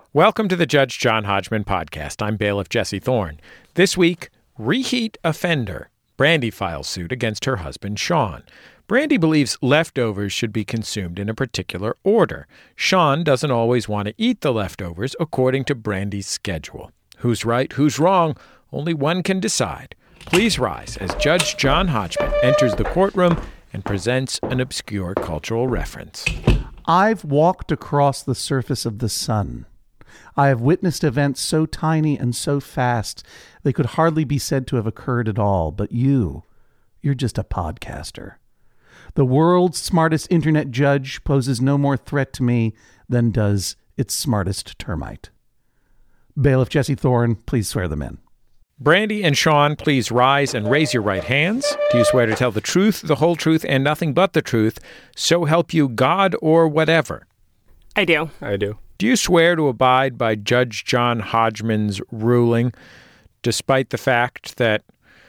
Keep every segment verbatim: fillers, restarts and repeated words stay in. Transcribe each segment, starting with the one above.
Welcome to the Judge John Hodgman podcast. I'm bailiff Jesse Thorne. This week, reheat offender. Brandy files suit against her husband, Sean. Brandy believes leftovers should be consumed in a particular order. Sean doesn't always want to eat the leftovers according to Brandy's schedule. Who's right, who's wrong? Only one can decide. Please rise as Judge John Hodgman enters the courtroom and presents an obscure cultural reference. I've walked across the surface of the sun. I have witnessed events so tiny and so fast they could hardly be said to have occurred at all. But you, you're just a podcaster. The world's smartest internet judge poses no more threat to me than does its smartest termite. Bailiff Jesse Thorne, please swear them in. Brandy and Sean, please rise and raise your right hands. Do you swear to tell the truth, the whole truth, and nothing but the truth, so help you God or whatever? I do. I do. Do you swear to abide by Judge John Hodgman's ruling, despite the fact that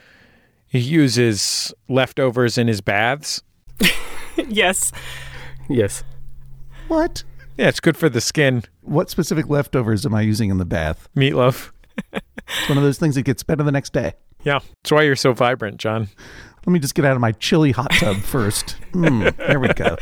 he uses leftovers in his baths? Yes. Yes. What? Yeah, it's good for the skin. What specific leftovers am I using in the bath? Meatloaf. It's one of those things that gets better the next day. Yeah, that's why you're so vibrant, John. Let me just get out of my chilly hot tub first. Mm, there we go.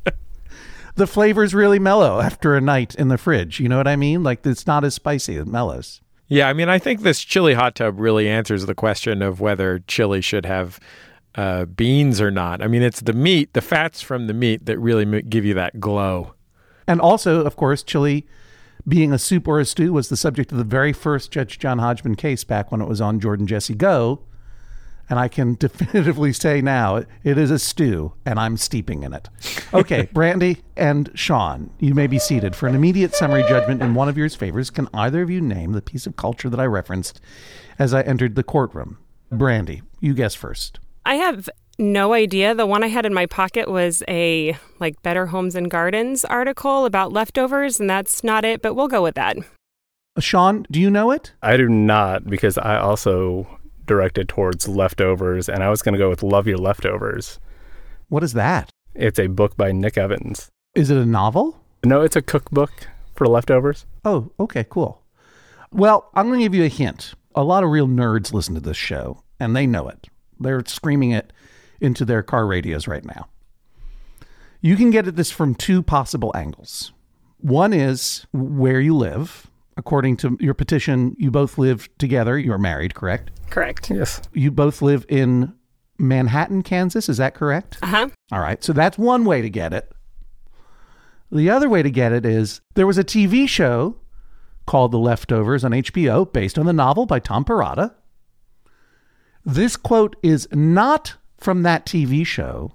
The flavor's really mellow after a night in the fridge. You know what I mean? Like, it's not as spicy. It mellows. Yeah, I mean, I think this chili hot tub really answers the question of whether chili should have uh, beans or not. I mean, it's the meat, the fats from the meat that really m- give you that glow. And also, of course, chili being a soup or a stew was the subject of the very first Judge John Hodgman case back when it was on Jordan Jesse Go. And I can definitively say now, it is a stew, and I'm steeping in it. Okay, Brandy and Sean, you may be seated. For an immediate summary judgment in one of your favors, can either of you name the piece of culture that I referenced as I entered the courtroom? Brandy, you guess first. I have no idea. The one I had in my pocket was a, like, Better Homes and Gardens article about leftovers, and that's not it, but we'll go with that. Sean, do you know it? I do not, because I also directed towards leftovers, and I was going to go with Love Your Leftovers. What is that? It's a book by Nick Evans. Is it a novel? No, it's a cookbook for leftovers. Oh, okay, cool. Well, I'm going to give you a hint. A lot of real nerds listen to this show, and they know it. They're screaming it into their car radios right now. You can get at this from two possible angles. One is where you live. According to your petition, you both live together. You're married, correct? Correct. Yes. You both live in Manhattan, Kansas. Is that correct? Uh-huh. All right. So that's one way to get it. The other way to get it is there was a T V show called The Leftovers on H B O based on the novel by Tom Perrotta. This quote is not from that T V show,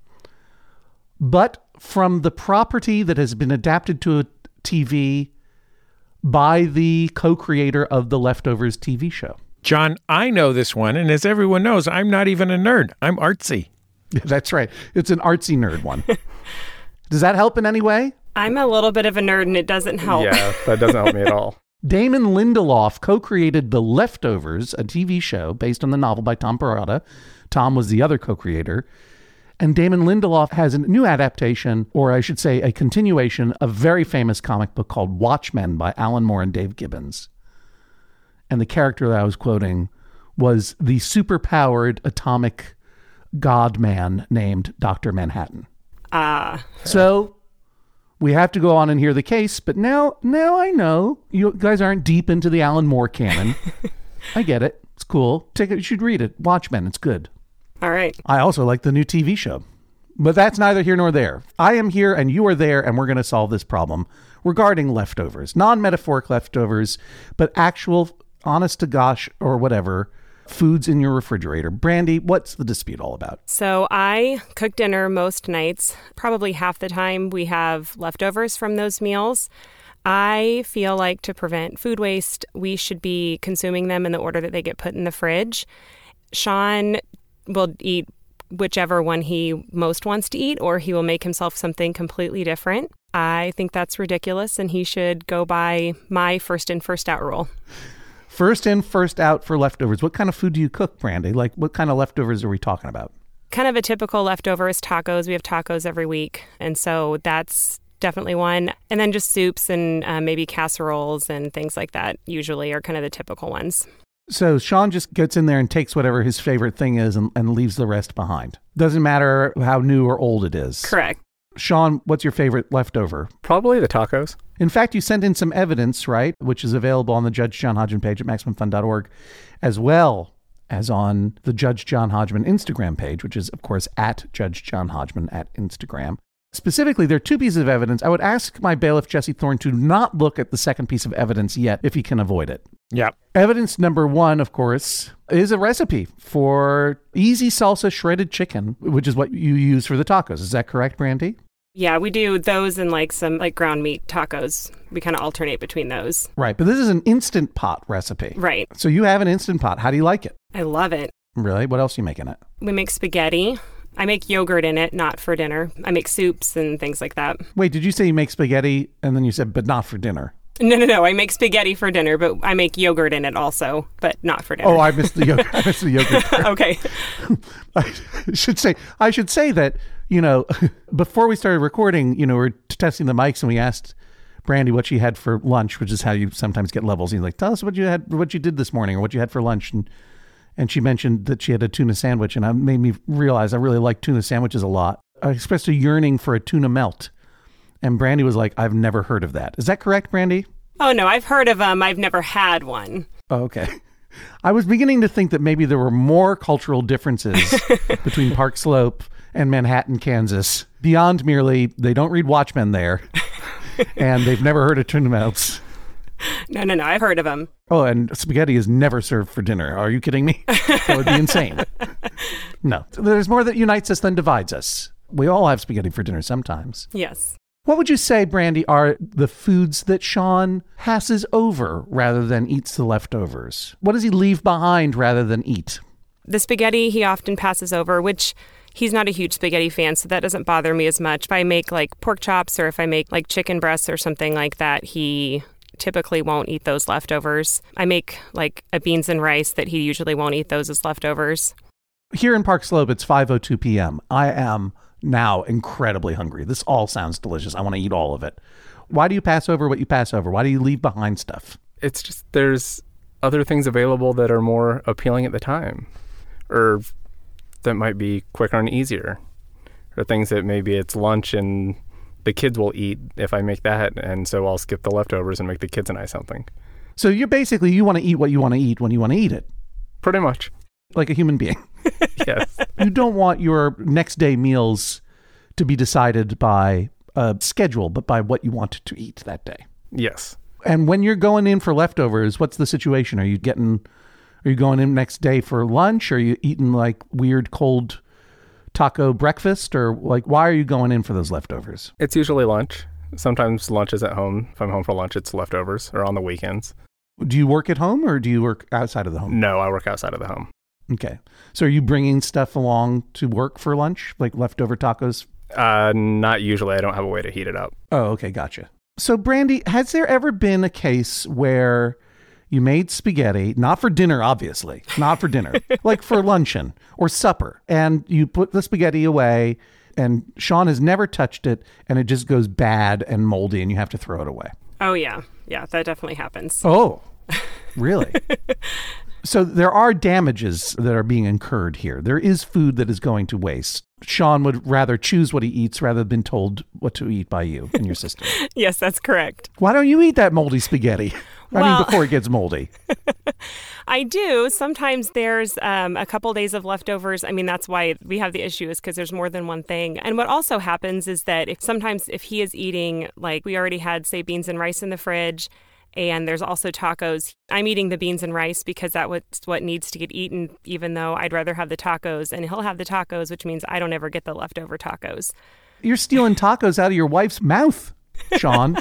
but from the property that has been adapted to a T V by the co-creator of the Leftovers T V show. John, I know this one, and as everyone knows, I'm not even a nerd. I'm artsy. That's right. It's an artsy nerd one. Does that help in any way? I'm a little bit of a nerd, and it doesn't help. Yeah, that doesn't help me at all. Damon Lindelof co-created The Leftovers, a T V show based on the novel by Tom Perrotta. Tom was the other co-creator. And Damon Lindelof has a new adaptation, or I should say a continuation, of a very famous comic book called Watchmen by Alan Moore and Dave Gibbons. And the character that I was quoting was the superpowered atomic god man named Doctor Manhattan. Ah. Uh, so we have to go on and hear the case, but now, now I know you guys aren't deep into the Alan Moore canon. I get it. It's cool. Take it. You should read it. Watchmen. It's good. All right. I also like the new T V show, but that's neither here nor there. I am here and you are there, and we're going to solve this problem regarding leftovers, non-metaphoric leftovers, but actual honest to gosh or whatever foods in your refrigerator. Brandy, what's the dispute all about? So I cook dinner most nights. Probably half the time we have leftovers from those meals. I feel like to prevent food waste, we should be consuming them in the order that they get put in the fridge. Sean will eat whichever one he most wants to eat, or he will make himself something completely different. I think that's ridiculous, and he should go by my first in, first out rule. First in, first out for leftovers. What kind of food do you cook, Brandy? Like, what kind of leftovers are we talking about? Kind of a typical leftover is tacos. We have tacos every week, and so that's definitely one. And then just soups and uh, maybe casseroles and things like that usually are kind of the typical ones. So Sean just gets in there and takes whatever his favorite thing is and, and leaves the rest behind. Doesn't matter how new or old it is. Correct. Sean, what's your favorite leftover? Probably the tacos. In fact, you sent in some evidence, right, which is available on the Judge John Hodgman page at maximum fun dot org, as well as on the Judge John Hodgman Instagram page, which is, of course, at Judge John Hodgman at Instagram. Specifically, there are two pieces of evidence. I would ask my bailiff, Jesse Thorne, to not look at the second piece of evidence yet if he can avoid it. Yeah. Evidence number one, of course, is a recipe for easy salsa shredded chicken, which is what you use for the tacos. Is that correct, Brandy? Yeah, we do those and like some like ground meat tacos. We kind of alternate between those. Right. But this is an Instant Pot recipe. Right. So you have an Instant Pot. How do you like it? I love it. Really? What else are you making it? We make spaghetti. I make yogurt in it, not for dinner. I make soups and things like that. Wait, did you say you make spaghetti and then you said, but not for dinner? No, no, no. I make spaghetti for dinner, but I make yogurt in it also, but not for dinner. Oh, I missed the yogurt. I missed the yogurt part. Okay. I should say, I should say that, you know, before we started recording, you know, we we're testing the mics and we asked Brandy what she had for lunch, which is how you sometimes get levels. And you're like, tell us what you had, what you did this morning or what you had for lunch. And and she mentioned that she had a tuna sandwich, and it made me realize I really like tuna sandwiches a lot. I expressed a yearning for a tuna melt. And Brandy was like, I've never heard of that. Is that correct, Brandy? Oh, no, I've heard of them. I've never had one. Oh, okay. I was beginning to think that maybe there were more cultural differences between Park Slope and Manhattan, Kansas, beyond merely they don't read Watchmen there, and they've never heard of tuna melts. No, no, no. I've heard of them. Oh, and spaghetti is never served for dinner. Are you kidding me? That would be insane. No. There's more that unites us than divides us. We all have spaghetti for dinner sometimes. Yes. What would you say, Brandy, are the foods that Sean passes over rather than eats the leftovers? What does he leave behind rather than eat? The spaghetti he often passes over, which he's not a huge spaghetti fan, so that doesn't bother me as much. If I make like pork chops or if I make like chicken breasts or something like that, he typically won't eat those leftovers. I make like a beans and rice that he usually won't eat those as leftovers. Here in Park Slope, it's five oh two p.m. I am now incredibly hungry. This all sounds delicious. I want to eat all of it. Why do you pass over what you pass over? Why do you leave behind stuff? It's just there's other things available that are more appealing at the time, or that might be quicker and easier, or things that maybe it's lunch and the kids will eat if I make that, and so I'll skip the leftovers and make the kids and I something. So you're basically, you want to eat what you want to eat when you want to eat it. Pretty much. Like a human being. Yes. You don't want your next day meals to be decided by a schedule, but by what you want to eat that day. Yes. And when you're going in for leftovers, what's the situation? Are you getting, are you going in next day for lunch? Or are you eating like weird cold taco breakfast? Or like, why are you going in for those leftovers? It's usually lunch. Sometimes lunch is at home. If I'm home for lunch, it's leftovers, or on the weekends. Do you work at home or do you work outside of the home? No, I work outside of the home. Okay. So are you bringing stuff along to work for lunch, like leftover tacos? Uh, not usually. I don't have a way to heat it up. Oh, okay. Gotcha. So Brandy, has there ever been a case where you made spaghetti, not for dinner, obviously, not for dinner, like for luncheon or supper, and you put the spaghetti away and Sean has never touched it and it just goes bad and moldy and you have to throw it away? Oh, yeah. Yeah, that definitely happens. Oh, really? So there are damages that are being incurred here. There is food that is going to waste. Sean would rather choose what he eats rather than told what to eat by you and your sister. Yes, that's correct. Why don't you eat that moldy spaghetti? Well, I mean, before it gets moldy. I do. Sometimes there's um, a couple days of leftovers. I mean, that's why we have the issue is because there's more than one thing. And what also happens is that if sometimes if he is eating, like we already had, say, beans and rice in the fridge, and there's also tacos. I'm eating the beans and rice because that's what needs to get eaten, even though I'd rather have the tacos. And he'll have the tacos, which means I don't ever get the leftover tacos. You're stealing tacos out of your wife's mouth, Sean.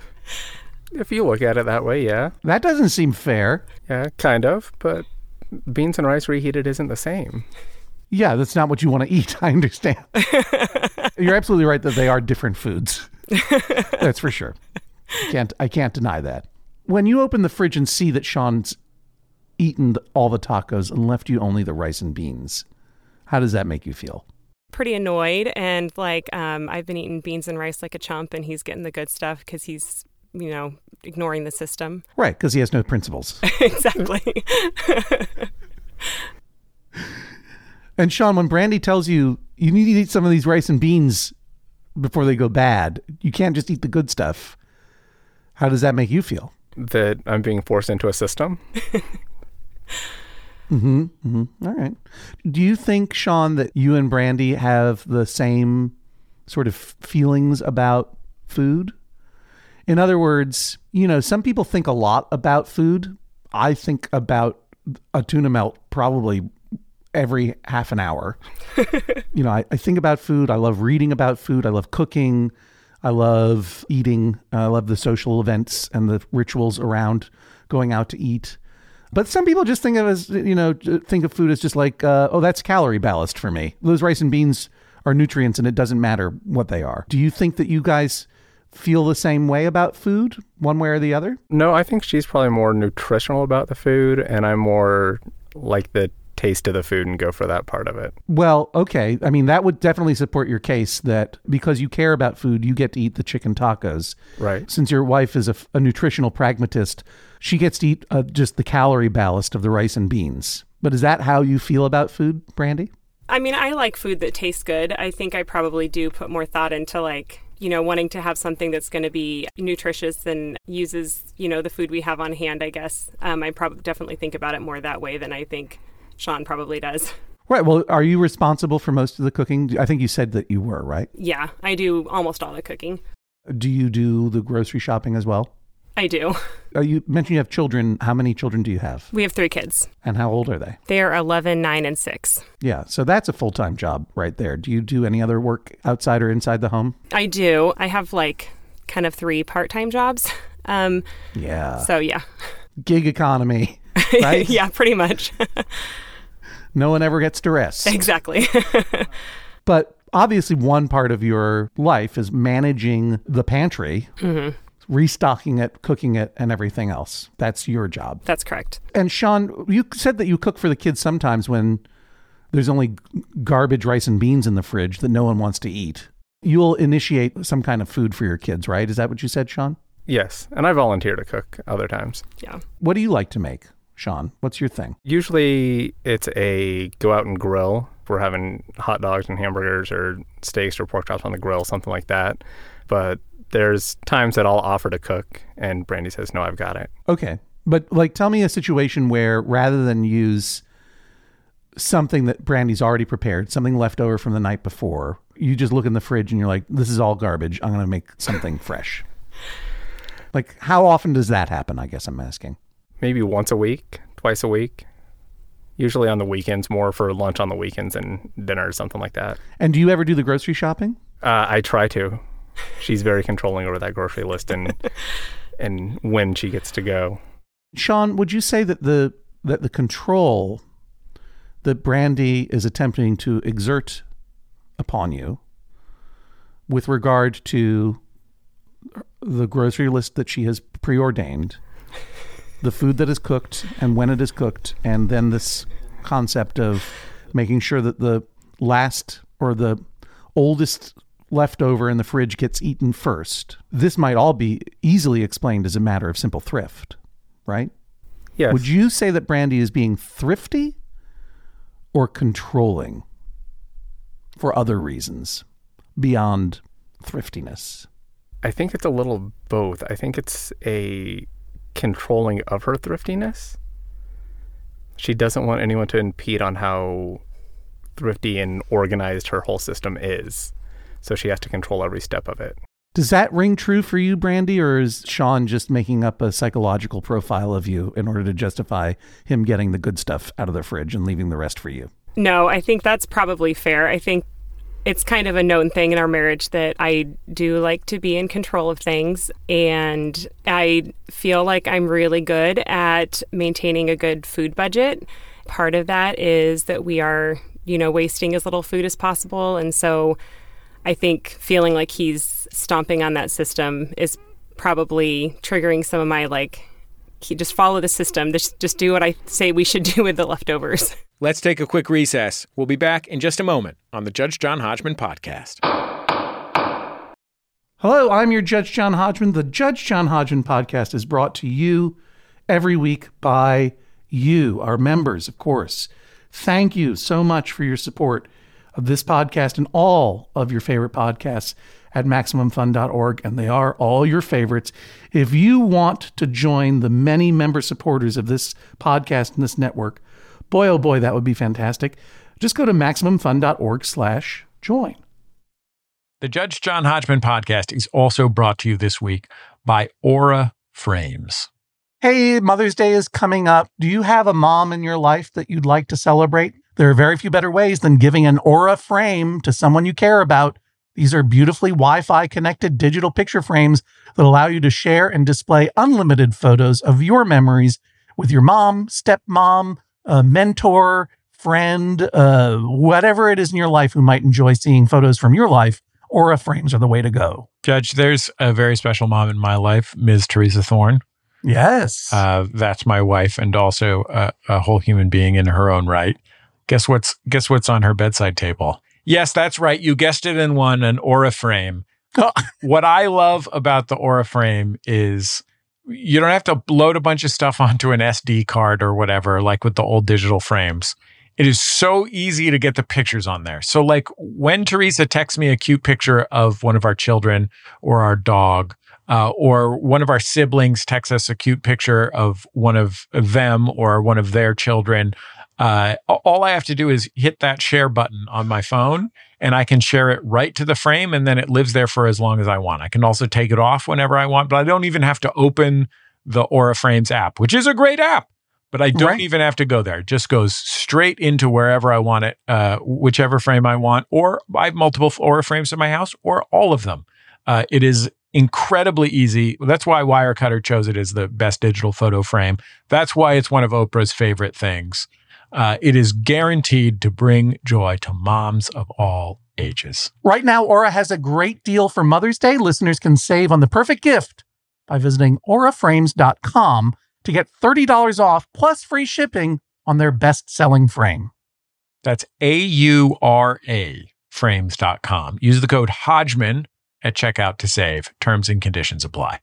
If you look at it that way, yeah. That doesn't seem fair. Yeah, kind of. But beans and rice reheated isn't the same. Yeah, that's not what you want to eat. I understand. You're absolutely right that they are different foods. That's for sure. I can't, I can't deny that. When you open the fridge and see that Sean's eaten all the tacos and left you only the rice and beans, how does that make you feel? pretty annoyed and like, um, I've been eating beans and rice like a chump and he's getting the good stuff because he's, you know, ignoring the system. Right, because he has no principles. Exactly. And Sean, when Brandy tells you, you need to eat some of these rice and beans before they go bad, you can't just eat the good stuff. How does that make you feel? That I'm being forced into a system. Mm-hmm, mm-hmm. All right. Do you think, Sean, that you and Brandy have the same sort of feelings about food? In other words, you know, some people think a lot about food. I think about a tuna melt probably every half an hour. You know, I, I think about food. I love reading about food. I love cooking. I love eating. I love the social events and the rituals around going out to eat. But some people just think of as, you know, think of food as just like, uh, oh, that's calorie ballast for me. Those rice and beans are nutrients and it doesn't matter what they are. Do you think that you guys feel the same way about food, one way or the other? No, I think she's probably more nutritional about the food, and I'm more like the taste of the food and go for that part of it. Well, okay. I mean, that would definitely support your case that because you care about food, you get to eat the chicken tacos. Right. Since your wife is a, a nutritional pragmatist, she gets to eat uh, just the calorie ballast of the rice and beans. But is that how you feel about food, Brandy? I mean, I like food that tastes good. I think I probably do put more thought into like, you know, wanting to have something that's going to be nutritious and uses, you know, the food we have on hand, I guess. Um, I probably definitely think about it more that way than I think Sean probably does. Right. Well, are you responsible for most of the cooking? I think you said that you were, right? Yeah, I do almost all the cooking. Do you do the grocery shopping as well? I do. Uh, you mentioned you have children. How many children do you have? We have three kids. And how old are they? They are eleven, nine, and six. Yeah. So that's a full-time job right there. Do you do any other work outside or inside the home? I do. I have like kind of three part-time jobs. Um, yeah. So yeah. Gig economy, right? Yeah, pretty much. No one ever gets to rest. Exactly. But obviously one part of your life is managing the pantry, mm-hmm. restocking it, cooking it, and everything else. That's your job. That's correct. And Sean, you said that you cook for the kids sometimes when there's only garbage rice and beans in the fridge that no one wants to eat. You'll initiate some kind of food for your kids, right? Is that what you said, Sean? Yes. And I volunteer to cook other times. Yeah. What do you like to make, Sean? What's your thing? Usually it's a go out and grill. We're having hot dogs and hamburgers or steaks or pork chops on the grill, something like that. But there's times that I'll offer to cook and Brandy says, no, I've got it. Okay. But like, tell me a situation where rather than use something that Brandy's already prepared, something left over from the night before, you just look in the fridge and you're like, this is all garbage. I'm going to make something fresh. Like, how often does that happen? I guess I'm asking. Maybe once a week, twice a week. Usually on the weekends, more for lunch on the weekends and dinner or something like that. And do you ever do the grocery shopping? Uh, I try to. She's very controlling over that grocery list and and when she gets to go. Sean, would you say that the that the control that Brandy is attempting to exert upon you with regard to the grocery list that she has preordained, the food that is cooked and when it is cooked, and then this concept of making sure that the last or the oldest leftover in the fridge gets eaten first. This might all be easily explained as a matter of simple thrift, right? Yes. Would you say that Brandy is being thrifty or controlling for other reasons beyond thriftiness? I think it's a little both. I think it's a controlling of her thriftiness. She doesn't want anyone to impede on how thrifty and organized her whole system is. So she has to control every step of it. Does that ring true for you, Brandy, or is Sean just making up a psychological profile of you in order to justify him getting the good stuff out of the fridge and leaving the rest for you? No, I think that's probably fair. I think it's kind of a known thing in our marriage that I do like to be in control of things, and I feel like I'm really good at maintaining a good food budget. Part of that is that we are, you know, wasting as little food as possible, and so I think feeling like he's stomping on that system is probably triggering some of my like keep, just follow the system. Just, just do what I say we should do with the leftovers. Let's take a quick recess. We'll be back in just a moment on the Judge John Hodgman podcast. Hello, I'm your Judge John Hodgman. The Judge John Hodgman podcast is brought to you every week by you, our members, of course. Thank you so much for your support of this podcast and all of your favorite podcasts at Maximum Fun dot org, and they are all your favorites. If you want to join the many member supporters of this podcast and this network, boy, oh boy, that would be fantastic. Just go to Maximum Fun dot org slash join. The Judge John Hodgman podcast is also brought to you this week by Aura Frames. Hey, Mother's Day is coming up. Do you have a mom in your life that you'd like to celebrate? There are very few better ways than giving an Aura frame to someone you care about. These are beautifully Wi-Fi connected digital picture frames that allow you to share and display unlimited photos of your memories with your mom, stepmom, a mentor, friend, uh, whatever it is in your life who might enjoy seeing photos from your life. Aura frames are the way to go. Judge, there's a very special mom in my life, Miz Teresa Thorne. Yes. Uh, that's my wife and also a, a whole human being in her own right. Guess what's guess what's on her bedside table? Yes, that's right. You guessed it in one, an Aura frame. What I love about the Aura frame is you don't have to load a bunch of stuff onto an S D card or whatever, like with the old digital frames. It is so easy to get the pictures on there. So like when Teresa texts me a cute picture of one of our children or our dog, uh, or one of our siblings texts us a cute picture of one of them or one of their children, uh, all I have to do is hit that share button on my phone and I can share it right to the frame and then it lives there for as long as I want. I can also take it off whenever I want, but I don't even have to open the Aura Frames app, which is a great app. But I don't right. even have to go there. It just goes straight into wherever I want it, uh, whichever frame I want, or I have multiple Aura frames in my house, or all of them. Uh, it is incredibly easy. That's why Wirecutter chose it as the best digital photo frame. That's why it's one of Oprah's favorite things. Uh, it is guaranteed to bring joy to moms of all ages. Right now, Aura has a great deal for Mother's Day. Listeners can save on the perfect gift by visiting aura frames dot com to get thirty dollars off plus free shipping on their best-selling frame. That's A U R A frames dot com. Use the code Hodgman at checkout to save. Terms and conditions apply.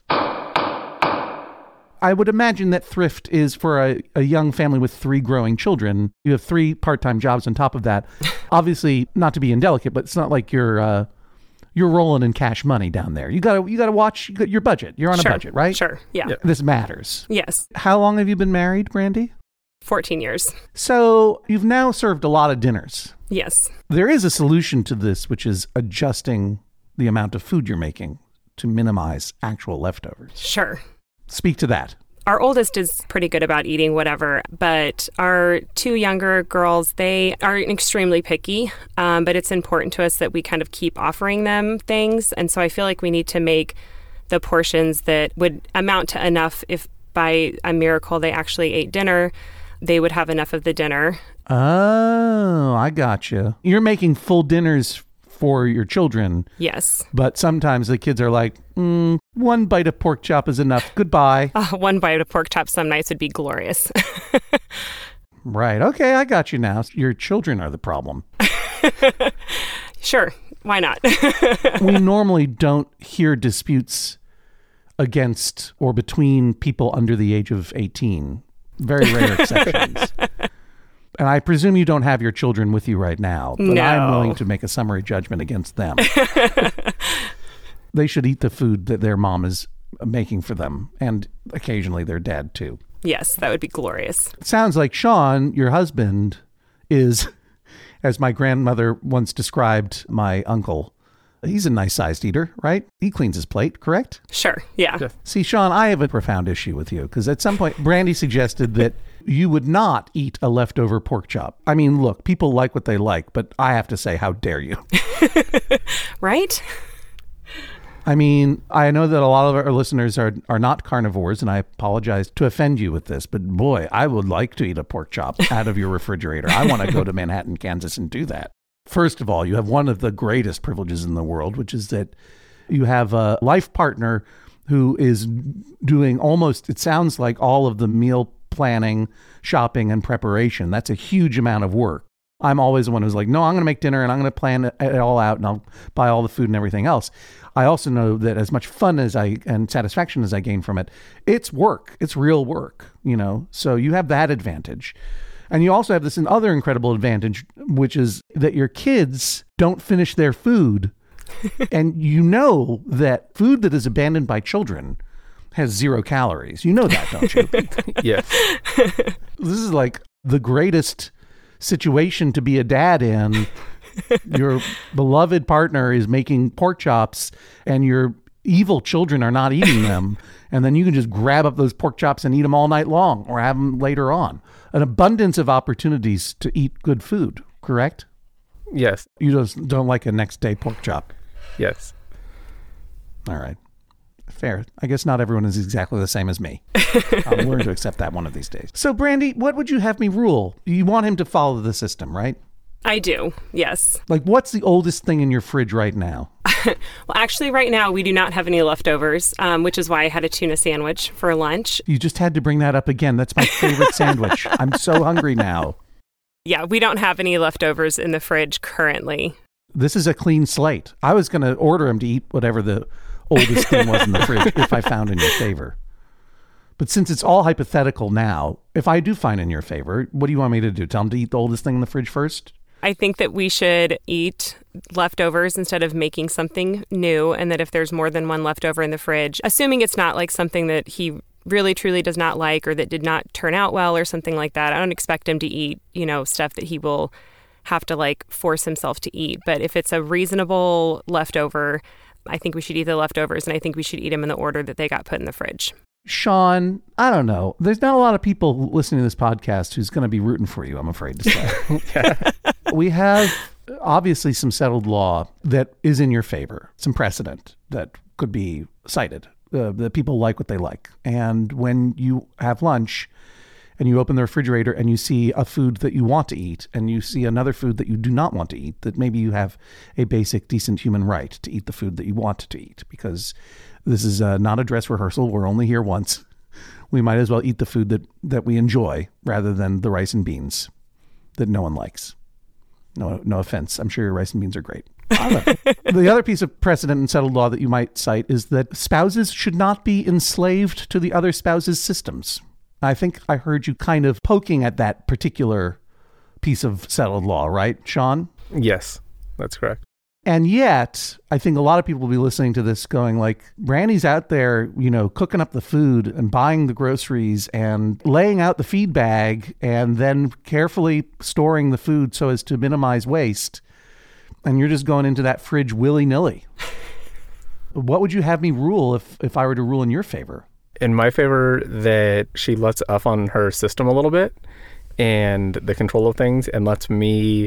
I would imagine that thrift is for a, a young family with three growing children. You have three part-time jobs on top of that. Obviously, not to be indelicate, but it's not like you're uh, you're rolling in cash money down there. You gotta you gotta watch your budget. You're on sure, a budget, right? Sure. Yeah. yeah. This matters. Yes. How long have you been married, Brandy? fourteen years. So you've now served a lot of dinners. Yes. There is a solution to this, which is adjusting the amount of food you're making to minimize actual leftovers. Sure. Speak to that. Our oldest is pretty good about eating whatever, but our two younger girls, they are extremely picky, um, but it's important to us that we kind of keep offering them things. And so I feel like we need to make the portions that would amount to enough if by a miracle they actually ate dinner, they would have enough of the dinner. Oh, I gotcha. You're making full dinners for your children. Yes. But sometimes the kids are like, mm, one bite of pork chop is enough. Goodbye. Uh, one bite of pork chop some nights would be glorious. Right. Okay, I got you now. Your children are the problem. Sure. Why not? We normally don't hear disputes against or between people under the age of eighteen. Very rare exceptions. And I presume you don't have your children with you right now, but no. I'm willing to make a summary judgment against them. They should eat the food that their mom is making for them, and occasionally their dad too. Yes, that would be glorious. It sounds like Sean, your husband, is, as my grandmother once described my uncle, he's a nice-sized eater, right? He cleans his plate, correct? Sure, yeah. Yeah. See, Sean, I have a profound issue with you, because at some point, Brandy suggested that you would not eat a leftover pork chop. I mean, look, people like what they like, but I have to say, how dare you? Right? I mean, I know that a lot of our listeners are, are not carnivores, and I apologize to offend you with this, but boy, I would like to eat a pork chop out of your refrigerator. I want to go to Manhattan, Kansas and do that. First of all, you have one of the greatest privileges in the world, which is that you have a life partner who is doing almost, it sounds like, all of the meal planning, shopping, and preparation. That's a huge amount of work. I'm always the one who's like, no, I'm going to make dinner and I'm going to plan it all out and I'll buy all the food and everything else. I also know that as much fun as I and satisfaction as I gain from it, it's work. It's real work, you know? So you have that advantage. And you also have this other incredible advantage, which is that your kids don't finish their food. And you know that food that is abandoned by children has zero calories. You know that, don't you? Yes. This is like the greatest situation to be a dad in. Your beloved partner is making pork chops and your evil children are not eating them. And then you can just grab up those pork chops and eat them all night long or have them later on. An abundance of opportunities to eat good food, correct? Yes. You just don't like a next day pork chop. Yes. All right. Fair. I guess not everyone is exactly the same as me. I'll learn to accept that one of these days. So, Brandy, what would you have me rule? You want him to follow the system, right? I do, yes. Like, what's the oldest thing in your fridge right now? Well, actually, right now, we do not have any leftovers, um, which is why I had a tuna sandwich for lunch. You just had to bring that up again. That's my favorite sandwich. I'm so hungry now. Yeah, we don't have any leftovers in the fridge currently. This is a clean slate. I was going to order him to eat whatever the oldest thing was in the fridge if I found in your favor. But since it's all hypothetical now, if I do find in your favor, what do you want me to do? Tell him to eat the oldest thing in the fridge first? I think that we should eat leftovers instead of making something new, and that if there's more than one leftover in the fridge, assuming it's not like something that he really truly does not like or that did not turn out well or something like that, I don't expect him to eat, you know, stuff that he will have to like force himself to eat. But if it's a reasonable leftover, I think we should eat the leftovers, and I think we should eat them in the order that they got put in the fridge. Sean, I don't know. There's not a lot of people listening to this podcast who's going to be rooting for you, I'm afraid to say. We have obviously some settled law that is in your favor, some precedent that could be cited. Uh, the people like what they like. And when you have lunch and you open the refrigerator and you see a food that you want to eat and you see another food that you do not want to eat, that maybe you have a basic, decent human right to eat the food that you want to eat, because this is uh, not a dress rehearsal. We're only here once. We might as well eat the food that, that we enjoy rather than the rice and beans that no one likes. No, no offense. I'm sure your rice and beans are great. The other piece of precedent and settled law that you might cite is that spouses should not be enslaved to the other spouse's systems. I think I heard you kind of poking at that particular piece of settled law, right, Sean? Yes, that's correct. And yet, I think a lot of people will be listening to this going like, Brandy's out there, you know, cooking up the food and buying the groceries and laying out the feed bag and then carefully storing the food so as to minimize waste. And you're just going into that fridge willy-nilly. What would you have me rule if, if I were to rule in your favor? In my favor, that she lets up on her system a little bit and the control of things, and lets me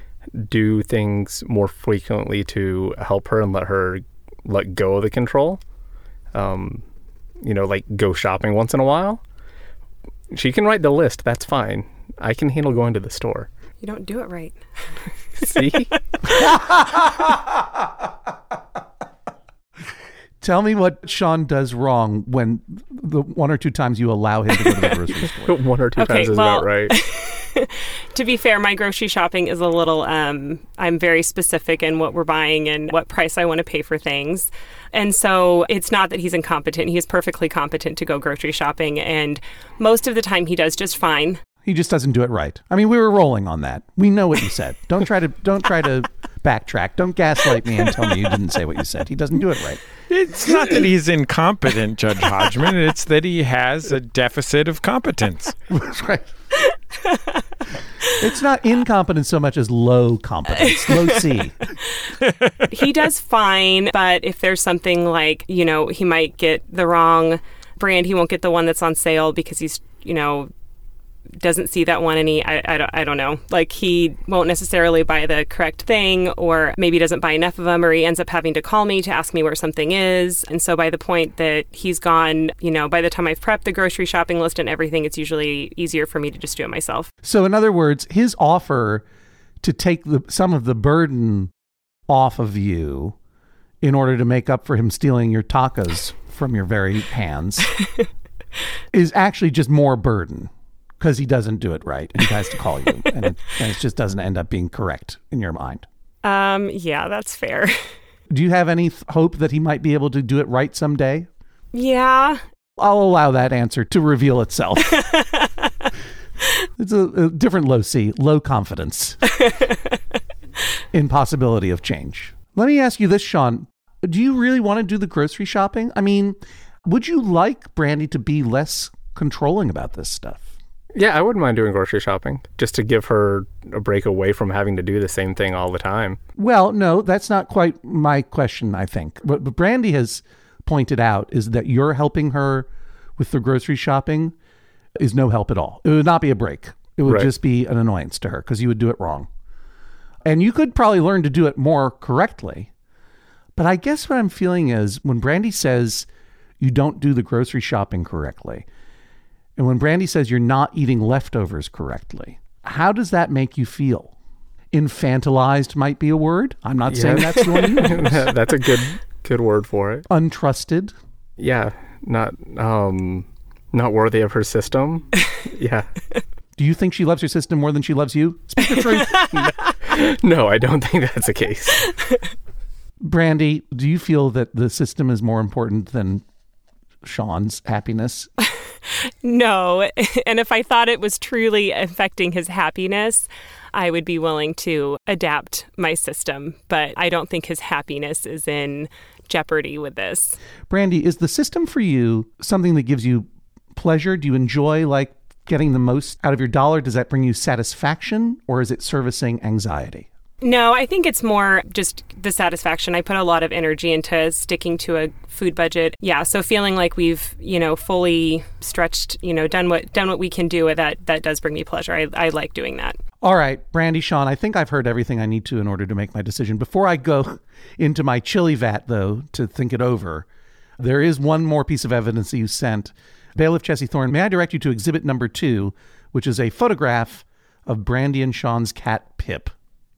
do things more frequently to help her and let her let go of the control. Um, you know, like go shopping once in a while. She can write the list. That's fine. I can handle going to the store. You don't do it right. See? Tell me what Sean does wrong when the one or two times you allow him to go to the grocery store. One or two Okay, times is well, about right. To be fair, my grocery shopping is a little, um, I'm very specific in what we're buying and what price I want to pay for things. And so it's not that he's incompetent. He is perfectly competent to go grocery shopping. And most of the time he does just fine. He just doesn't do it right. I mean, we were rolling on that. We know what you said. Don't try to don't try to backtrack. Don't gaslight me and tell me you didn't say what you said. He doesn't do it right. It's not that he's incompetent, Judge Hodgman. It's that he has a deficit of competence. That's right. It's not incompetence so much as low competence, low C. He does fine, but if there's something like, you know, he might get the wrong brand, he won't get the one that's on sale because he's, you know, doesn't see that one and he, I, I, don't, I don't know, like he won't necessarily buy the correct thing, or maybe doesn't buy enough of them, or he ends up having to call me to ask me where something is. And so by the point that he's gone, you know, by the time I've prepped the grocery shopping list and everything, it's usually easier for me to just do it myself. So in other words, his offer to take the, some of the burden off of you in order to make up for him stealing your tacos from your very hands is actually just more burden because he doesn't do it right and he has to call you and it, and it just doesn't end up being correct in your mind. Um, yeah, that's fair. Do you have any th- hope that he might be able to do it right someday? Yeah. I'll allow that answer to reveal itself. It's a, a different low C, low confidence in possibility of change. Let me ask you this, Sean. Do you really want to do the grocery shopping? I mean, would you like Brandy to be less controlling about this stuff? Yeah, I wouldn't mind doing grocery shopping just to give her a break away from having to do the same thing all the time. Well, no, that's not quite my question, I think. What Brandy has pointed out is that you're helping her with the grocery shopping is no help at all. It would not be a break. It would Right. just be an annoyance to her because you would do it wrong. And you could probably learn to do it more correctly. But I guess what I'm feeling is when Brandy says you don't do the grocery shopping correctly, and when Brandy says you're not eating leftovers correctly, how does that make you feel? Infantilized might be a word. I'm not Yeah. saying that's the one you use. That's a good good word for it. Untrusted. Yeah, not um not worthy of her system. Yeah. Do you think she loves her system more than she loves you? Speak the truth. No, I don't think that's the case. Brandy, do you feel that the system is more important than Sean's happiness? No. And if I thought it was truly affecting his happiness, I would be willing to adapt my system. But I don't think his happiness is in jeopardy with this. Brandy, is the system for you something that gives you pleasure? Do you enjoy like getting the most out of your dollar? Does that bring you satisfaction, or is it servicing anxiety? No, I think it's more just the satisfaction. I put a lot of energy into sticking to a food budget. Yeah, so feeling like we've, you know, fully stretched, you know, done what done what we can do with that, that does bring me pleasure. I, I like doing that. All right, Brandy, Sean, I think I've heard everything I need to in order to make my decision. Before I go into my chili vat, though, to think it over, there is one more piece of evidence that you sent. Bailiff Jesse Thorne, may I direct you to exhibit number two, which is a photograph of Brandy and Sean's cat, Pip.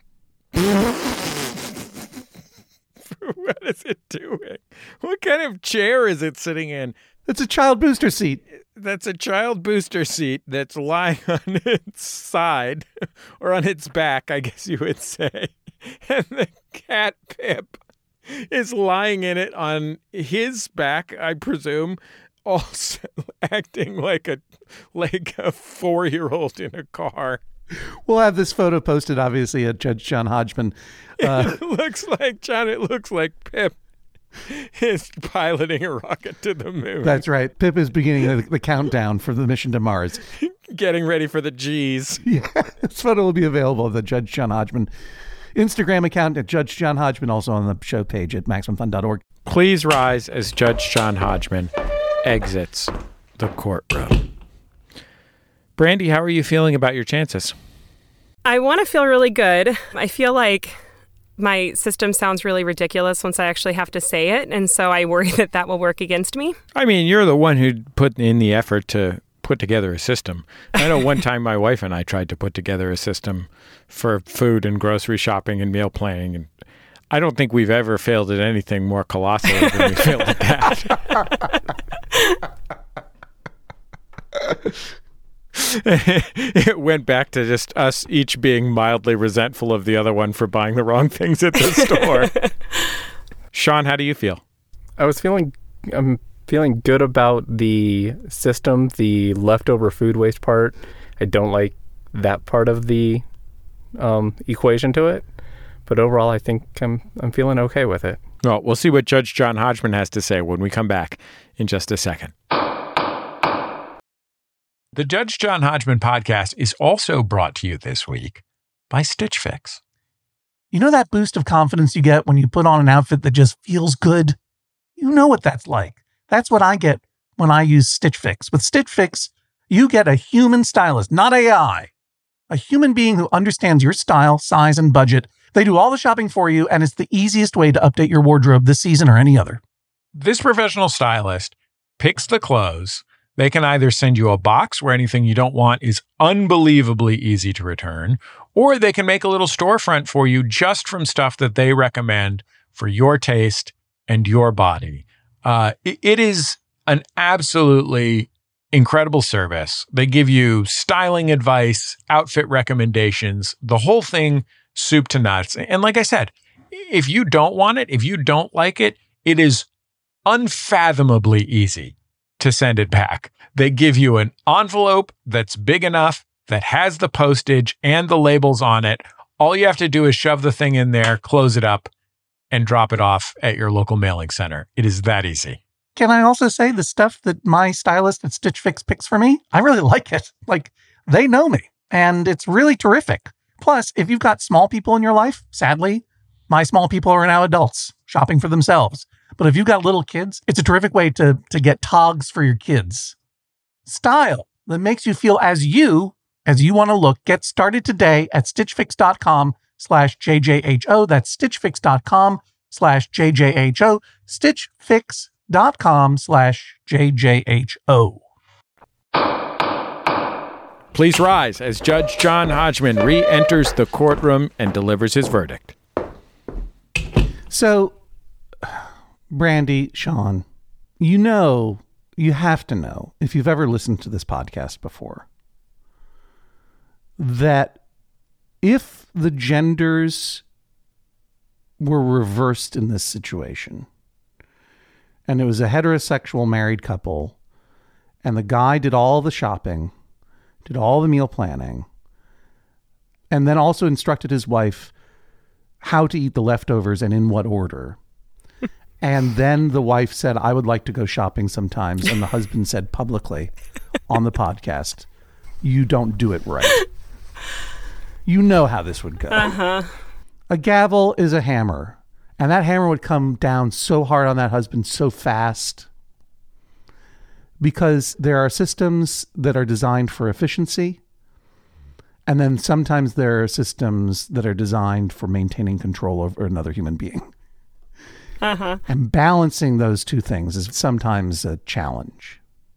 What is it doing? What kind of chair is it sitting in? It's a child booster seat. That's a child booster seat that's lying on its side, or on its back, I guess you would say. And the cat Pip is lying in it on his back, I presume, also acting like a like a four-year-old in a car. We'll have this photo posted, obviously, at Judge John Hodgman. Uh, It looks like, John, it looks like Pip is piloting a rocket to the moon. that's right. Pip is beginning the, the countdown for the mission to Mars. Getting ready for the G's. Yeah, this photo will be available at the Judge John Hodgman Instagram account at Judge John Hodgman, also on the show page at maximum fun dot org. Please rise as Judge John Hodgman exits the courtroom. Brandy, how are you feeling about your chances? I want to feel really good. I feel like my system sounds really ridiculous once I actually have to say it, and so I worry that that will work against me. I mean, you're the one who put in the effort to put together a system. I know one time my wife and I tried to put together a system for food and grocery shopping and meal planning, and I don't think we've ever failed at anything more colossally than we failed at that. It went back to just us each being mildly resentful of the other one for buying the wrong things at the store. Sean, how do you feel? I was feeling I'm feeling good about the system, the leftover food waste part. I don't like that part of the um, equation to it, but overall, I think I'm I'm feeling okay with it. Well, we'll see what Judge John Hodgman has to say when we come back in just a second. The Judge John Hodgman podcast is also brought to you this week by Stitch Fix. You know that boost of confidence you get when you put on an outfit that just feels good? You know what that's like. That's what I get when I use Stitch Fix. With Stitch Fix, you get a human stylist, not A I. A human being who understands your style, size, and budget. They do all the shopping for you, and it's the easiest way to update your wardrobe this season or any other. This professional stylist picks the clothes. They can either send you a box where anything you don't want is unbelievably easy to return, or they can make a little storefront for you just from stuff that they recommend for your taste and your body. Uh, it, it is an absolutely incredible service. They give you styling advice, outfit recommendations, the whole thing, soup to nuts. And like I said, if you don't want it, if you don't like it, it is unfathomably easy to send it back. They give you an envelope that's big enough, that has the postage and the labels on it. All you have to do is shove the thing in there, close it up, and drop it off at your local mailing center. It is that easy. Can I also say the stuff that my stylist at Stitch Fix picks for me? I really like it. Like, they know me, and it's really terrific. Plus, if you've got small people in your life, sadly, my small people are now adults shopping for themselves. But if you've got little kids, it's a terrific way to, to get togs for your kids. Style that makes you feel as you, as you want to look. Get started today at stitchfix.com slash JJHO. That's stitchfix.com slash JJHO. Stitchfix.com slash JJHO. Please rise as Judge John Hodgman re-enters the courtroom and delivers his verdict. So, Brandy, Sean, you know, you have to know, if you've ever listened to this podcast before, that if the genders were reversed in this situation, and it was a heterosexual married couple, and the guy did all the shopping, did all the meal planning, and then also instructed his wife how to eat the leftovers and in what order. And then the wife said, I would like to go shopping sometimes. And the husband said publicly on the podcast, you don't do it right. You know how this would go. Uh-huh. A gavel is a hammer. And that hammer would come down so hard on that husband so fast. Because there are systems that are designed for efficiency. And then sometimes there are systems that are designed for maintaining control over another human being. Uh-huh. And balancing those two things is sometimes a challenge.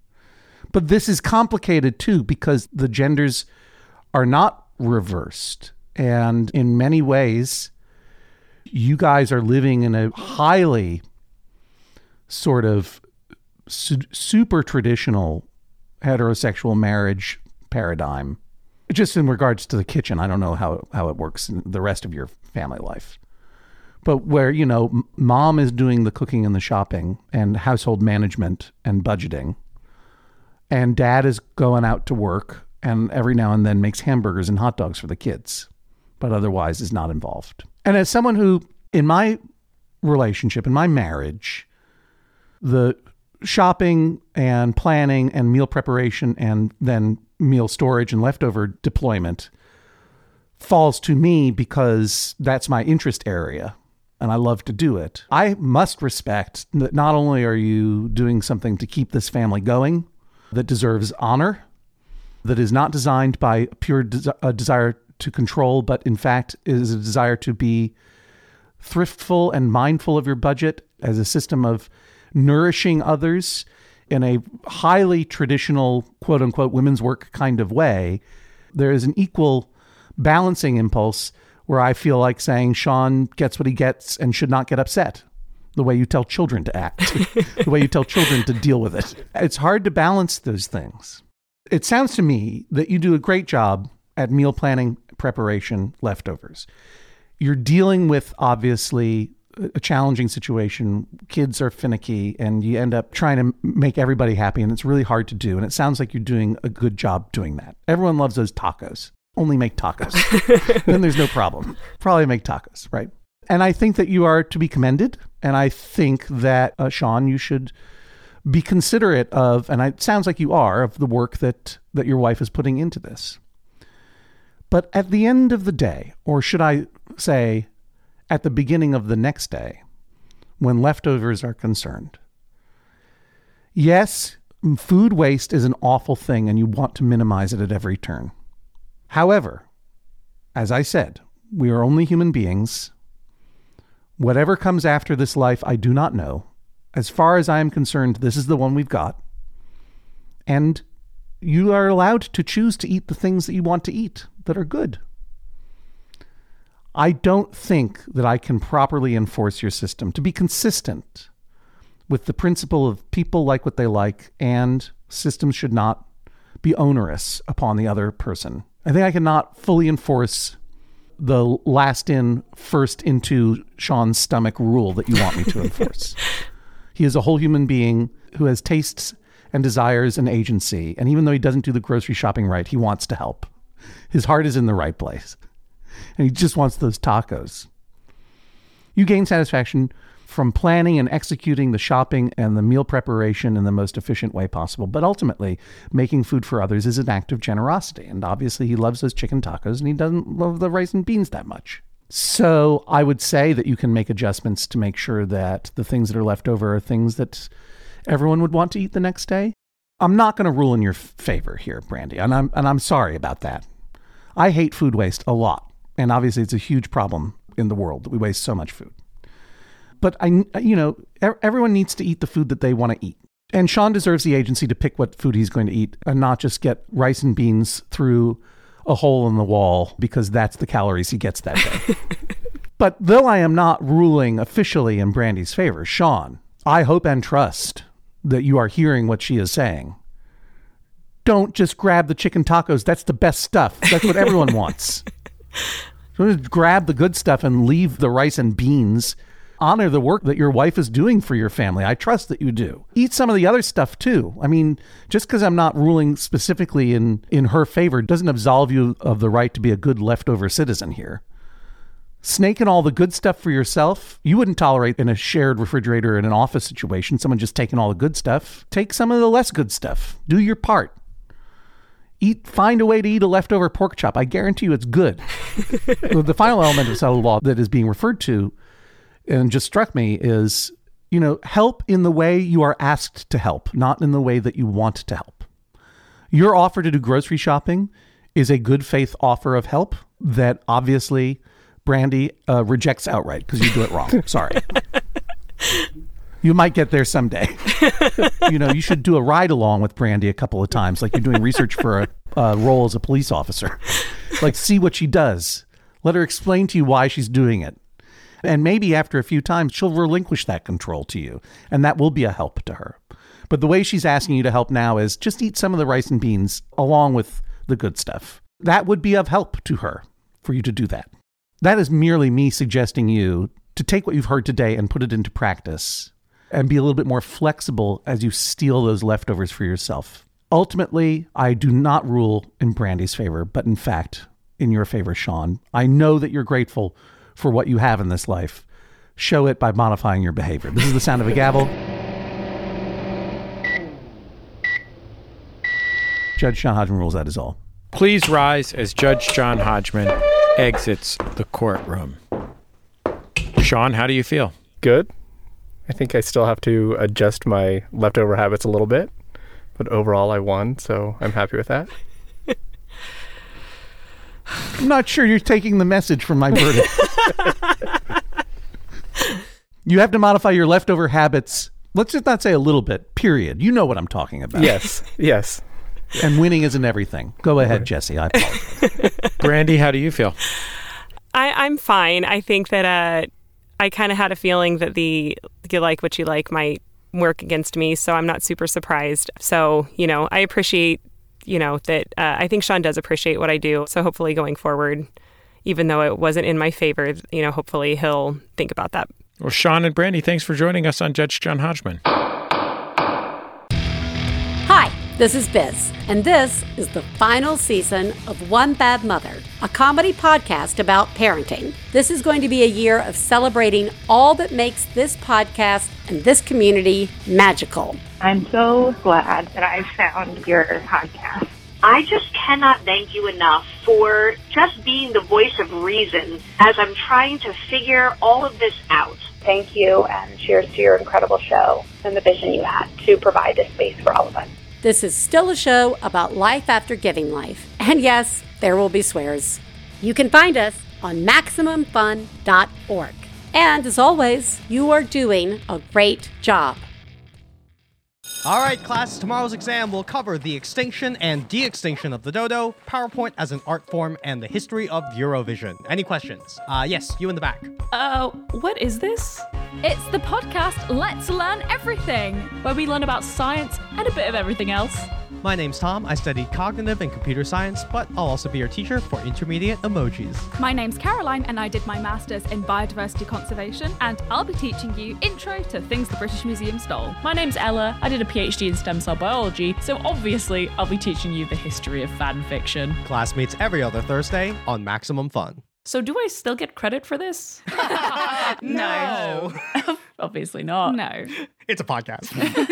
But this is complicated too, because the genders are not reversed. And in many ways, you guys are living in a highly sort of su- super traditional heterosexual marriage paradigm. Just in regards to the kitchen, I don't know how, how it works in the rest of your family life. But where, you know, mom is doing the cooking and the shopping and household management and budgeting, and dad is going out to work and every now and then makes hamburgers and hot dogs for the kids, but otherwise is not involved. And as someone who, in my relationship, in my marriage, the shopping and planning and meal preparation and then meal storage and leftover deployment falls to me because that's my interest area. And I love to do it. I must respect that not only are you doing something to keep this family going that deserves honor, that is not designed by pure des- a desire to control, but in fact is a desire to be thriftful and mindful of your budget as a system of nourishing others in a highly traditional, quote unquote, women's work kind of way. There is an equal balancing impulse where I feel like saying Sean gets what he gets and should not get upset, the way you tell children to act, the way you tell children to deal with it. It's hard to balance those things. It sounds to me that you do a great job at meal planning, preparation, leftovers. You're dealing with, obviously, a challenging situation. Kids are finicky and you end up trying to make everybody happy, and it's really hard to do. And it sounds like you're doing a good job doing that. Everyone loves those tacos. Only make tacos. Then there's no problem. Probably make tacos, right? And I think that you are to be commended. And I think that, uh, Sean, you should be considerate of, and it sounds like you are, of the work that, that your wife is putting into this. But at the end of the day, or should I say at the beginning of the next day, when leftovers are concerned, yes, food waste is an awful thing and you want to minimize it at every turn. However, as I said, we are only human beings. Whatever comes after this life, I do not know. As far as I am concerned, this is the one we've got. And you are allowed to choose to eat the things that you want to eat that are good. I don't think that I can properly enforce your system to be consistent with the principle of people like what they like and systems should not be onerous upon the other person. I think I cannot fully enforce the last in, first into Sean's stomach rule that you want me to enforce. He is a whole human being who has tastes and desires and agency. And even though he doesn't do the grocery shopping right, he wants to help. His heart is in the right place. And he just wants those tacos. You gain satisfaction from planning and executing the shopping and the meal preparation in the most efficient way possible. But ultimately, making food for others is an act of generosity. And obviously, he loves those chicken tacos and he doesn't love the rice and beans that much. So I would say that you can make adjustments to make sure that the things that are left over are things that everyone would want to eat the next day. I'm not going to rule in your f- favor here, Brandy, and I'm and I'm sorry about that. I hate food waste a lot, and obviously it's a huge problem in the world that we waste so much food. But I, you know, everyone needs to eat the food that they want to eat, and Sean deserves the agency to pick what food he's going to eat, and not just get rice and beans through a hole in the wall because that's the calories he gets that day. But though I am not ruling officially in Brandy's favor, Sean, I hope and trust that you are hearing what she is saying. Don't just grab the chicken tacos. That's the best stuff. That's what everyone wants. So just grab the good stuff and leave the rice and beans. Honor the work that your wife is doing for your family. I trust that you do. Eat some of the other stuff too. I mean, just because I'm not ruling specifically in, in her favor doesn't absolve you of the right to be a good leftover citizen here. Snaking all the good stuff for yourself, you wouldn't tolerate in a shared refrigerator in an office situation, someone just taking all the good stuff. Take some of the less good stuff. Do your part. Eat. Find a way to eat a leftover pork chop. I guarantee you it's good. The final element of settled law that is being referred to and just struck me is, you know, help in the way you are asked to help, not in the way that you want to help. Your offer to do grocery shopping is a good faith offer of help that obviously Brandy uh, rejects outright because you do it wrong. Sorry. You might get there someday. You know, you should do a ride along with Brandy a couple of times, like you're doing research for a, a role as a police officer. Like, see what she does. Let her explain to you why she's doing it. And maybe after a few times, she'll relinquish that control to you. And that will be a help to her. But the way she's asking you to help now is just eat some of the rice and beans along with the good stuff. That would be of help to her for you to do that. That is merely me suggesting you to take what you've heard today and put it into practice and be a little bit more flexible as you steal those leftovers for yourself. Ultimately, I do not rule in Brandy's favor, but in fact, in your favor, Sean. I know that you're grateful for what you have in this life. Show it by modifying your behavior. This is the sound of a gavel. Judge John Hodgman rules, that is all. Please rise as Judge John Hodgman exits the courtroom. Sean, how do you feel? Good. I think I still have to adjust my leftover habits a little bit, but overall I won, so I'm happy with that. I'm not sure you're taking the message from my verdict. You have to modify your leftover habits. Let's just not say a little bit, period. You know what I'm talking about. Yes, yes. And winning isn't everything. Go ahead, Jesse. I apologize. Brandy, how do you feel? I, I'm fine. I think that uh, I kind of had a feeling that the you like what you like might work against me, so I'm not super surprised. So, you know, I appreciate, you know, that uh, I think Sean does appreciate what I do. So hopefully going forward, even though it wasn't in my favor, you know, hopefully he'll think about that. Well, Sean and Brandy, thanks for joining us on Judge John Hodgman. Hi, this is Biz, and this is the final season of One Bad Mother, a comedy podcast about parenting. This is going to be a year of celebrating all that makes this podcast and this community magical. I'm so glad that I found your podcast. I just cannot thank you enough for just being the voice of reason as I'm trying to figure all of this out. Thank you, and cheers to your incredible show and the vision you had to provide this space for all of us. This is still a show about life after giving life. And yes, there will be swears. You can find us on maximum fun dot org. And as always, you are doing a great job. All right, class, tomorrow's exam will cover the extinction and de-extinction of the dodo, PowerPoint as an art form, and the history of Eurovision. Any questions? Uh, yes, you in the back. Uh, what is this? It's the podcast Let's Learn Everything, where we learn about science and a bit of everything else. My name's Tom. I studied cognitive and computer science, but I'll also be your teacher for intermediate emojis. My name's Caroline, and I did my master's in biodiversity conservation, and I'll be teaching you intro to things the British Museum stole. My name's Ella. I did a PhD in stem cell biology, so obviously I'll be teaching you the history of fan fiction. Class meets every other Thursday on Maximum Fun. So do I still get credit for this? No. Obviously not. No. It's a podcast.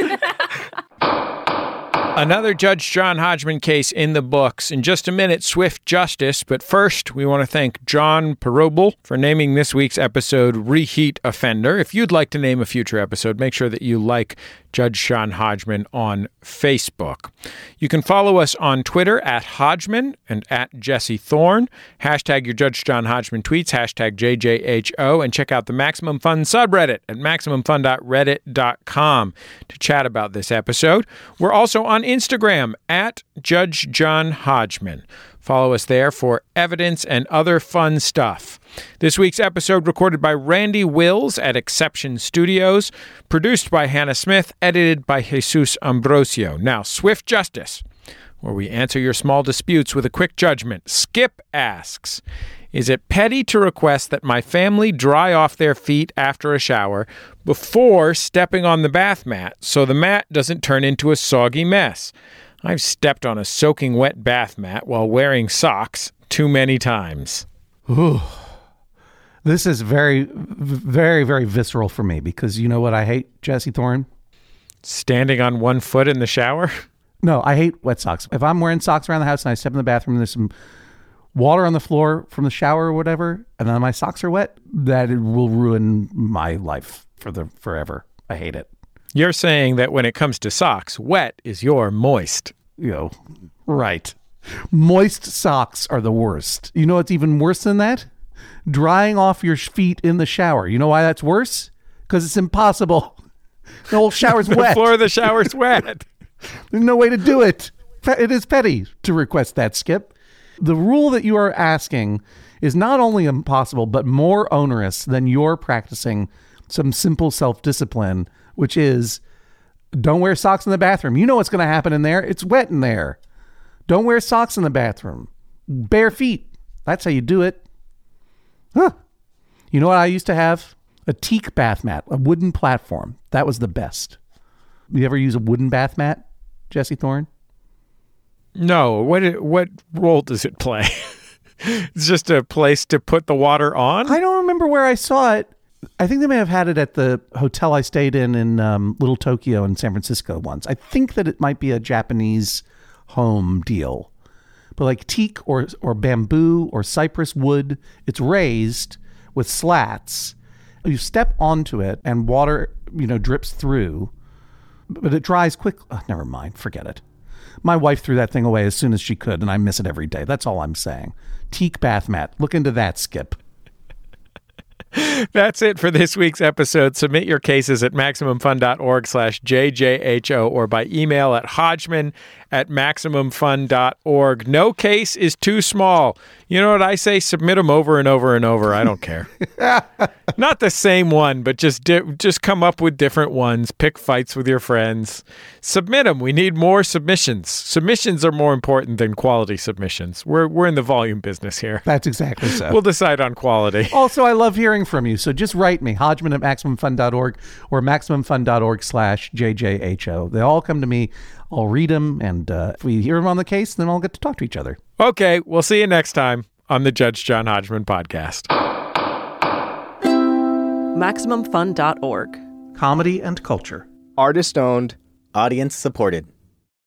Another Judge John Hodgman case in the books. In just a minute, Swift Justice. But first, we want to thank John Perobel for naming this week's episode Reheat Offender. If you'd like to name a future episode, make sure that you like Judge John Hodgman on Facebook. You can follow us on Twitter at Hodgman and at Jesse Thorne. Hashtag your Judge John Hodgman tweets, hashtag J J H O, and check out the Maximum Fun subreddit at maximum fun dot reddit dot com to chat about this episode. We're also on Instagram at Judge John Hodgman. Follow us there for evidence and other fun stuff. This week's episode recorded by Randy Wills at Exception Studios, produced by Hannah Smith, edited by Jesus Ambrosio. Now, Swift Justice, where we answer your small disputes with a quick judgment. Skip asks, is it petty to request that my family dry off their feet after a shower before stepping on the bath mat so the mat doesn't turn into a soggy mess? I've stepped on a soaking wet bath mat while wearing socks too many times. Ooh. This is very, very, very visceral for me because you know what I hate, Jesse Thorne? Standing on one foot in the shower? No, I hate wet socks. If I'm wearing socks around the house and I step in the bathroom and there's some water on the floor from the shower or whatever, and then my socks are wet, that it will ruin my life for the forever. I hate it. You're saying that when it comes to socks, wet is your moist. You know, right. Moist socks are the worst. You know what's even worse than that? Drying off your feet in the shower. You know why that's worse? Because it's impossible. The whole shower's the wet. The floor of the shower's wet. There's no way to do it. It is petty to request that, Skip. The rule that you are asking is not only impossible, but more onerous than you're practicing some simple self-discipline, which is don't wear socks in the bathroom. You know what's going to happen in there. It's wet in there. Don't wear socks in the bathroom. Bare feet. That's how you do it. Huh. You know what I used to have? A teak bath mat, a wooden platform. That was the best. You ever use a wooden bath mat, Jesse Thorne? No. What what role does it play? It's just a place to put the water on? I don't remember where I saw it. I think they may have had it at the hotel I stayed in in um, Little Tokyo in San Francisco once. I think that it might be a Japanese home deal. But like teak or or bamboo or cypress wood, it's raised with slats. You step onto it and water, you know, drips through, but it dries quick. Oh, never mind. Forget it. My wife threw that thing away as soon as she could, and I miss it every day. That's all I'm saying. Teak bath mat. Look into that, Skip. That's it for this week's episode. Submit your cases at MaximumFun.org slash JJHO or by email at Hodgman at MaximumFun.org. No case is too small. You know what I say? Submit them over and over and over. I don't care. Not the same one, but just di- just come up with different ones. Pick fights with your friends. Submit them. We need more submissions. Submissions are more important than quality submissions. We're we're in the volume business here. That's exactly so. We'll decide on quality. Also, I love hearing from you. So just write me, Hodgman at MaximumFun.org or MaximumFun.org slash JJHO. They all come to me. I'll read them, and uh, if we hear them on the case, then I'll get to talk to each other. Okay, we'll see you next time on the Judge John Hodgman podcast. Maximum Fun dot org. Comedy and culture. Artist owned. Audience supported.